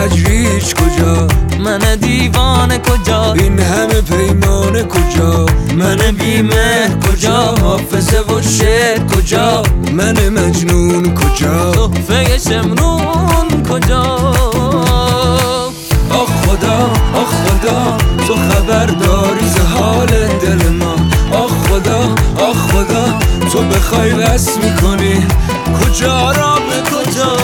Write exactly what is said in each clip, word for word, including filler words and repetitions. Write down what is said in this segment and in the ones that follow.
تجریج کجا؟ من دیوانه کجا؟ این همه پیمانه کجا؟ من بیمه کجا؟ حافظه و شعر کجا؟ من مجنون کجا؟ تحفه شمرون کجا؟ آخ خدا آخ خدا تو خبر داری ز حال دل ما. آخ خدا آخ خدا تو بخوای وصل میکنی کجا را به کجا؟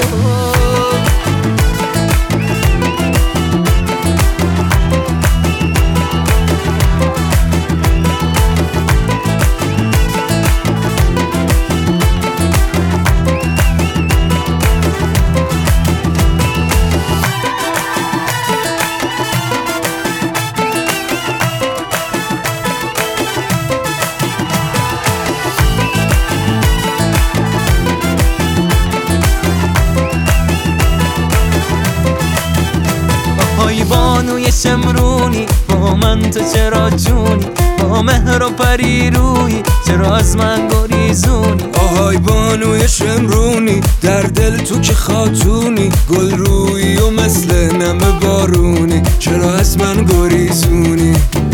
های بانوی شمرونی با من تو چرا جونی؟ با مهر و پری روی چرا از من گریزونی؟ آهای بانوی شمرونی در دل تو که خاتونی، گل روی و مثل نم بارونی چرا از من گریزونی؟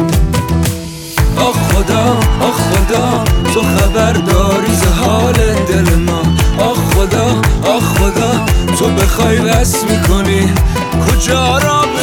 آخ خدا آخ خدا تو خبر داری ز حال دل ما. آخ خدا آخ خدا تو بخوای وصل میکنی کجا را به